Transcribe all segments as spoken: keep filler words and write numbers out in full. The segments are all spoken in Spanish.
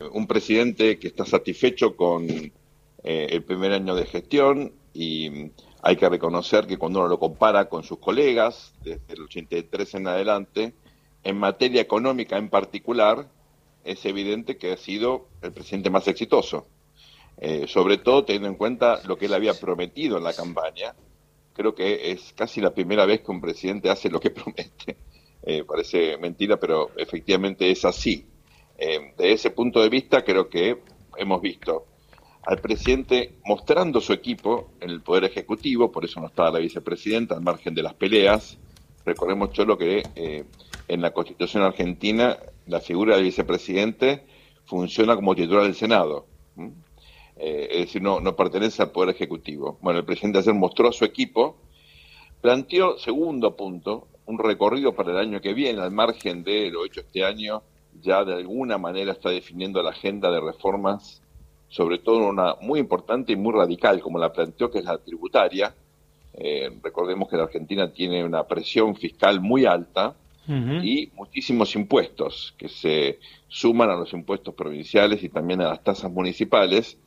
un presidente que está satisfecho con eh, el primer año de gestión y hay que reconocer que cuando uno lo compara con sus colegas, desde el ochenta y tres en adelante, en materia económica en particular, es evidente que ha sido el presidente más exitoso. Eh, sobre todo teniendo en cuenta lo que él había prometido en la campaña. Creo que es casi la primera vez que un presidente hace lo que promete. Eh, parece mentira, pero efectivamente es así. Eh, de ese punto de vista, creo que hemos visto al presidente mostrando su equipo en el Poder Ejecutivo, por eso no estaba la vicepresidenta, al margen de las peleas. Recordemos, Cholo, que eh, en la Constitución argentina la figura del vicepresidente funciona como titular del Senado. ¿Mm? Eh, es decir, no, no pertenece al Poder Ejecutivo. Bueno, el presidente ayer mostró a su equipo, planteó, segundo punto, un recorrido para el año que viene, al margen de lo hecho este año, ya de alguna manera está definiendo la agenda de reformas, sobre todo una muy importante y muy radical, como la planteó, que es la tributaria. Eh, recordemos que la Argentina tiene una presión fiscal muy alta Uh-huh. y muchísimos impuestos que se suman a los impuestos provinciales y también a las tasas municipales.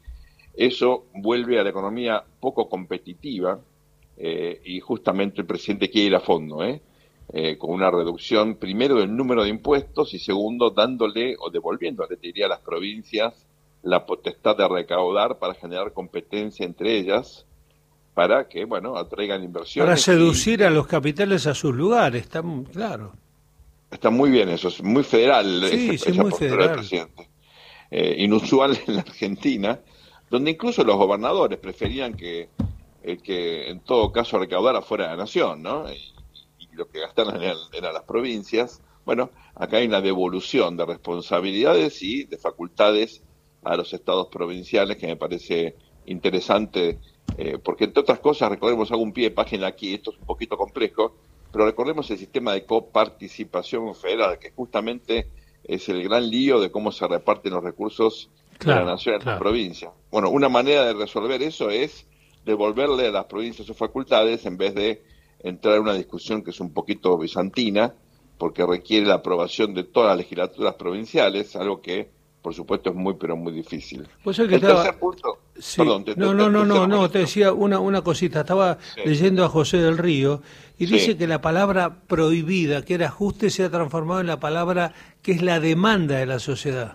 Eso vuelve a la economía poco competitiva eh, y justamente el presidente quiere ir a fondo, ¿eh? Eh, con una reducción primero del número de impuestos y segundo dándole o devolviéndole, te diría, a las provincias la potestad de recaudar para generar competencia entre ellas, para que, bueno, atraigan inversiones. Para seducir y, a los capitales a sus lugares, está muy claro. Está muy bien eso, es muy federal Sí, ese, sí, esa muy postura del federal. presidente. Eh, inusual en la Argentina, donde incluso los gobernadores preferían que el que en todo caso recaudara fuera de la nación, ¿no? Y, y lo que gastaran eran, eran las provincias. Bueno, acá hay una devolución de responsabilidades y de facultades a los estados provinciales que me parece interesante, eh, porque entre otras cosas, recordemos, hago un pie de página aquí, esto es un poquito complejo, pero recordemos el sistema de coparticipación federal, que justamente es el gran lío de cómo se reparten los recursos de la Claro, nación en las claro. provincias. Bueno, una manera de resolver eso es devolverle a las provincias sus facultades en vez de entrar en una discusión que es un poquito bizantina, porque requiere la aprobación de todas las legislaturas provinciales, algo que, por supuesto, es muy, pero muy difícil. Pues el que El estaba... tercer punto, Sí, perdón, te, te, no, no, te no, no, cierro con no, te esto. decía una, una cosita. Estaba Sí, leyendo a José del Río y dice sí. que la palabra prohibida, que era ajuste, se ha transformado en la palabra que es la demanda de la sociedad.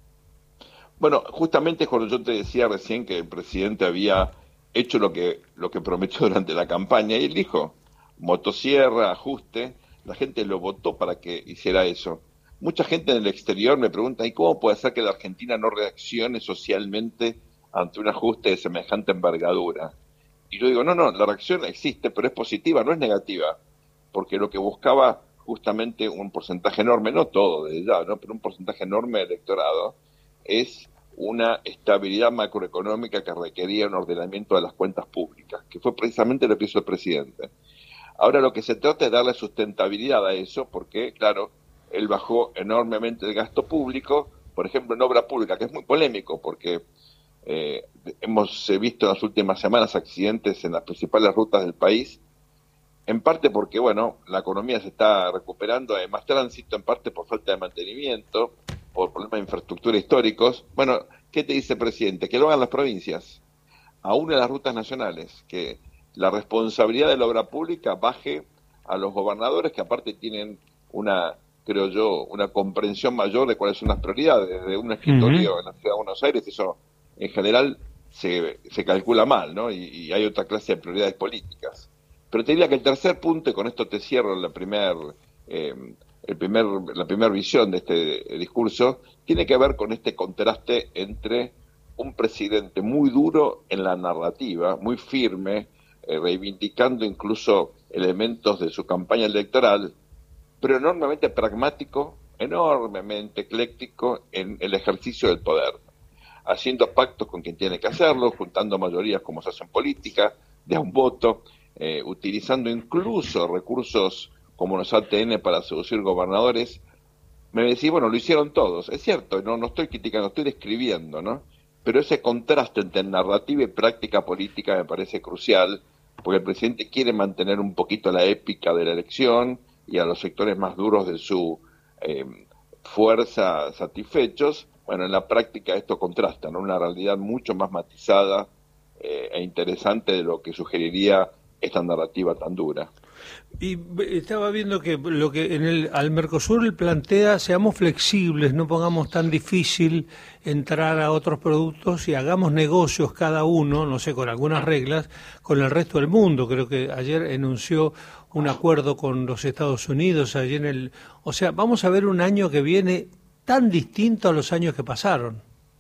Bueno, justamente cuando yo te decía recién que el presidente había hecho lo que, lo que prometió durante la campaña, y él dijo, motosierra, ajuste, la gente lo votó para que hiciera eso. Mucha gente en el exterior me pregunta, ¿y cómo puede ser que la Argentina no reaccione socialmente ante un ajuste de semejante envergadura? Y yo digo, no, no, la reacción existe, pero es positiva, no es negativa, porque lo que buscaba justamente un porcentaje enorme, no todo de ya, ¿no? Pero un porcentaje enorme de electorado, es una estabilidad macroeconómica que requería un ordenamiento de las cuentas públicas, que fue precisamente lo que hizo el presidente. Ahora lo que se trata es darle sustentabilidad a eso, porque, claro, él bajó enormemente el gasto público, por ejemplo, en obra pública, que es muy polémico, porque eh, hemos visto en las últimas semanas accidentes en las principales rutas del país, en parte porque, bueno, la economía se está recuperando, hay más tránsito, en parte por falta de mantenimiento, por problemas de infraestructura históricos. Bueno, ¿qué te dice el presidente? Que lo hagan las provincias, aún en las rutas nacionales, que la responsabilidad de la obra pública baje a los gobernadores, que aparte tienen una, creo yo, una comprensión mayor de cuáles son las prioridades. De un Ujú. escritorio en la ciudad de Buenos Aires, eso en general se, se calcula mal, ¿no? Y, y hay otra clase de prioridades políticas. Pero te diría que el tercer punto, y con esto te cierro la primer, eh, el primer, la primera visión de este discurso, tiene que ver con este contraste entre un presidente muy duro en la narrativa, muy firme, eh, reivindicando incluso elementos de su campaña electoral, pero enormemente pragmático, enormemente ecléctico en el ejercicio del poder, haciendo pactos con quien tiene que hacerlo, juntando mayorías como se hace en política, de a un voto, eh, utilizando incluso recursos como los A T N para seducir gobernadores. Me decís, bueno, lo hicieron todos. Es cierto, no, no estoy criticando, estoy describiendo, ¿no? Pero ese contraste entre narrativa y práctica política me parece crucial, porque el presidente quiere mantener un poquito la épica de la elección y a los sectores más duros de su eh, fuerza satisfechos, Bueno, en la práctica esto contrasta, ¿no? Una realidad mucho más matizada eh, e interesante de lo que sugeriría esta narrativa tan dura. Y estaba viendo que lo que en el al Mercosur él plantea, seamos flexibles, no pongamos tan difícil entrar a otros productos y hagamos negocios cada uno, no sé, con algunas reglas, con el resto del mundo. Creo que ayer enunció un acuerdo con los Estados Unidos, allí en el, o sea, vamos a ver un año que viene tan distinto a los años que pasaron.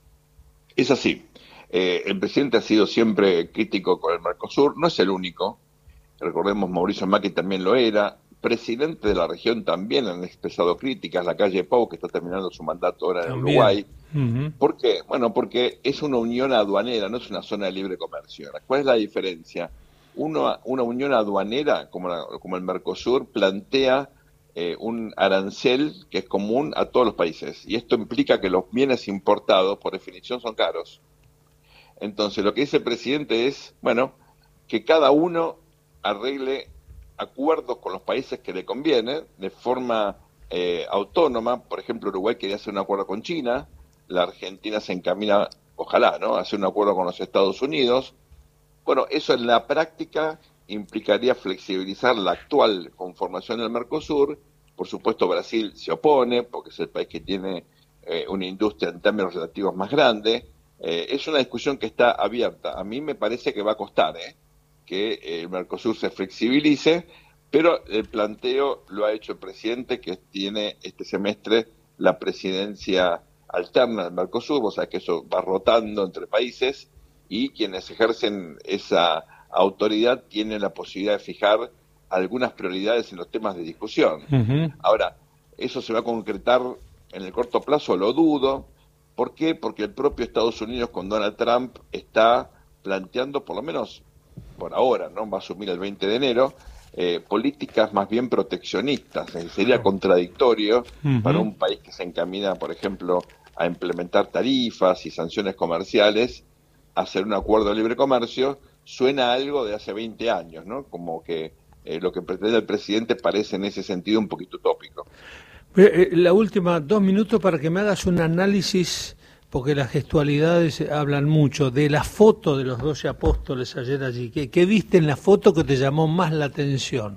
Es así. Eh, el presidente ha sido siempre crítico con el Mercosur, no es el único. Recordemos, Mauricio Macri también lo era. Presidente de la región también han expresado críticas. La calle Pau, que está terminando su mandato ahora en También. Uruguay. Uh-huh. ¿Por qué? Bueno, porque es una unión aduanera, no es una zona de libre comercio. ¿Cuál es la diferencia? Uno, una unión aduanera, como, la, como el Mercosur, plantea eh, un arancel que es común a todos los países. Y esto implica que los bienes importados, por definición, son caros. Entonces, lo que dice el presidente es, bueno, que cada uno arregle acuerdos con los países que le conviene de forma eh, autónoma. Por ejemplo, Uruguay quería hacer un acuerdo con China, la Argentina se encamina, ojalá, ¿no?, a hacer un acuerdo con los Estados Unidos. Bueno, eso en la práctica implicaría flexibilizar la actual conformación del Mercosur. Por supuesto, Brasil se opone, porque es el país que tiene eh, una industria en términos relativos más grande. Eh, es una discusión que está abierta. A mí me parece que va a costar, ¿eh?, que el Mercosur se flexibilice, pero el planteo lo ha hecho el presidente, que tiene este semestre la presidencia alterna del Mercosur, o sea que eso va rotando entre países, y quienes ejercen esa autoridad tienen la posibilidad de fijar algunas prioridades en los temas de discusión. Uh-huh. Ahora, eso se va a concretar en el corto plazo, lo dudo. ¿Por qué? Porque el propio Estados Unidos con Donald Trump está planteando, por lo menos por ahora, ¿no?, va a asumir el veinte de enero, eh, políticas más bien proteccionistas. Eh, sería contradictorio uh-huh. para un país que se encamina, por ejemplo, a implementar tarifas y sanciones comerciales, hacer un acuerdo de libre comercio. Suena algo de hace veinte años, ¿no? Como que eh, lo que pretende el presidente parece en ese sentido un poquito utópico. Eh, la última, dos minutos para que me hagas un análisis, porque las gestualidades hablan mucho, de la foto de los doce apóstoles ayer allí. ¿Qué, qué viste en la foto que te llamó más la atención?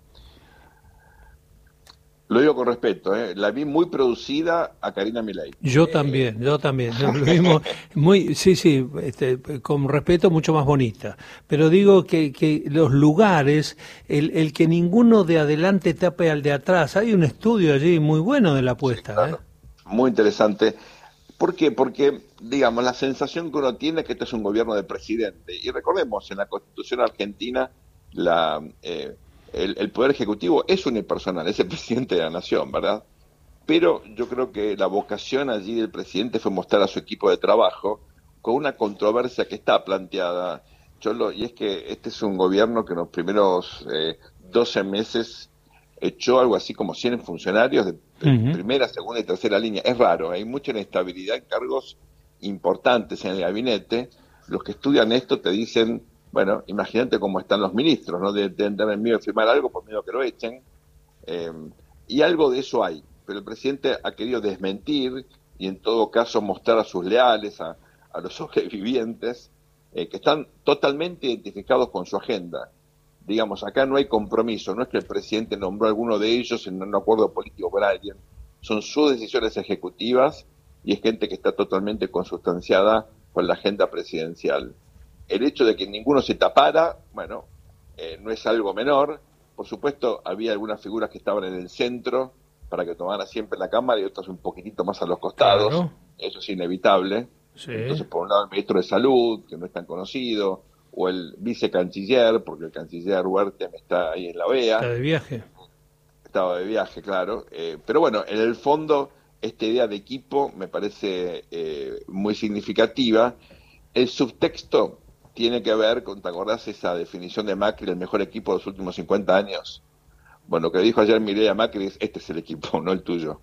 Lo digo con respeto, ¿eh? La vi muy producida a Karina Milei. Yo también, yo también. Lo mismo, muy, sí, sí, este, con respeto, mucho más bonita. Pero digo que, que los lugares, el, el que ninguno de adelante tape al de atrás. Hay un estudio allí muy bueno de la apuesta. Sí, claro. ¿eh? Muy interesante. ¿Por qué? Porque, digamos, la sensación que uno tiene es que este es un gobierno de presidente. Y recordemos, en la Constitución argentina, la... Eh, El, el Poder Ejecutivo es unipersonal, es el presidente de la nación, ¿verdad? Pero yo creo que la vocación allí del presidente fue mostrar a su equipo de trabajo con una controversia que está planteada, Cholo, y es que este es un gobierno que en los primeros eh, doce meses echó algo así como cien funcionarios de, de uh-huh. primera, segunda y tercera línea. Es raro, hay mucha inestabilidad en cargos importantes en el gabinete. Los que estudian esto te dicen... Bueno, imagínate cómo están los ministros, ¿no? Deben de tener miedo de firmar algo por miedo que lo echen. Eh, y algo de eso hay. Pero el presidente ha querido desmentir y en todo caso mostrar a sus leales, a, a los sobrevivientes, eh, que están totalmente identificados con su agenda. Digamos, acá no hay compromiso. No es que el presidente nombró a alguno de ellos en un acuerdo político con alguien. Son sus decisiones ejecutivas y es gente que está totalmente consustanciada con la agenda presidencial. El hecho de que ninguno se tapara, bueno, eh, no es algo menor. Por supuesto, había algunas figuras que estaban en el centro para que tomara siempre la cámara y otras un poquitito más a los costados. Claro. Eso es inevitable. Sí. Entonces, por un lado, el ministro de Salud, que no es tan conocido, o el vicecanciller, porque el canciller Huerta está ahí en la O E A. Está de viaje. Estaba de viaje, claro. Eh, pero bueno, en el fondo, esta idea de equipo me parece eh, muy significativa. El subtexto tiene que ver con, ¿te acordás esa definición de Macri, el mejor equipo de los últimos cincuenta años? Bueno, lo que dijo ayer Milei a Macri es, este es el equipo, no el tuyo.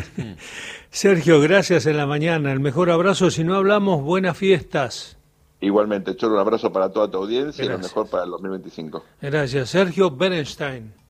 Sergio, gracias en la mañana. El mejor abrazo, si no hablamos, buenas fiestas. Igualmente, Cholo, un abrazo para toda tu audiencia. Gracias. Y lo mejor para el dos mil veinticinco. Gracias. Sergio Berenstein.